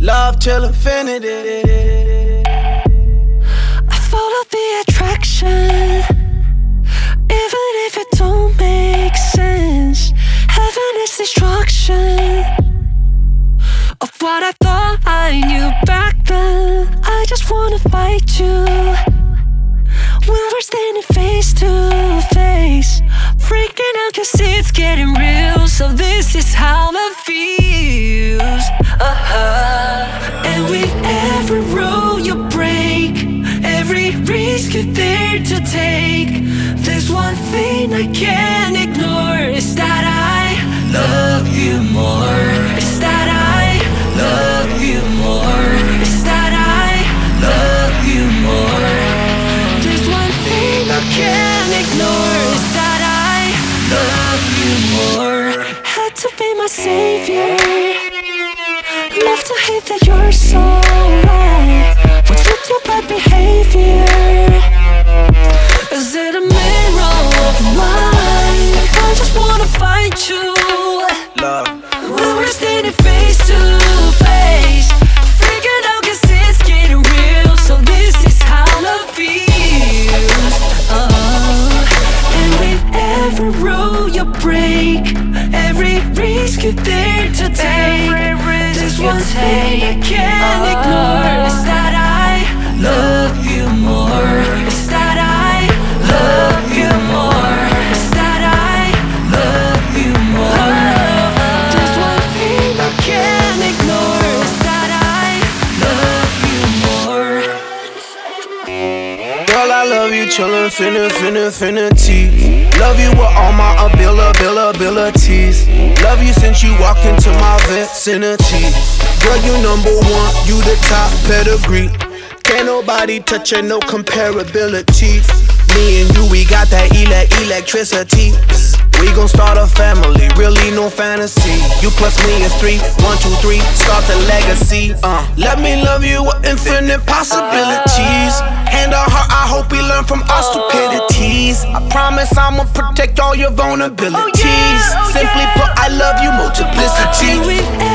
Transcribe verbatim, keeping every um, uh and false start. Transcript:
Love till infinity. I follow the attraction, even if it don't make sense. Heaven is destruction of what I thought I knew back then. I just wanna fight you when we're standing face to face, freaking out cause it's getting real. So this is how it feels. Uh-huh. And with every rule you break, every risk you're there to take, there's one thing I can't ignore. It's that I love you more. It's that I love you more. It's that I love you more. There's one thing I can't ignore. It's that I love you more. Had to be my savior. Love to hate that you're so right. What's with your bad behavior? Is it a mirror of mine? I just wanna fight you. Love. When we're standing face to face, freaking out cause it's getting real. So this is how love feels. uh, And with every rule you break, every risk you're there to take, there's one thing I can't ignore. It's that I love you more. It's that I love you more. It's that I love you more. There's one thing I can't ignore. It's that I love you more. Girl, I love you chillin', finna, finna, infinity. Love you with all my abilities. Love you since you walked into my vicinity. Girl, you number one, you the top pedigree. Can't nobody touch you, no comparability. Me and you, we got that ele- electricity. We gon' start a family, really no fantasy. You plus me is three, one, two, three, start the legacy. Uh, let me love you with infinite possibilities. Hand on heart, I hope we learn from our stupidities. I promise I'ma protect all your vulnerabilities. Simply put, I love you multiplicity.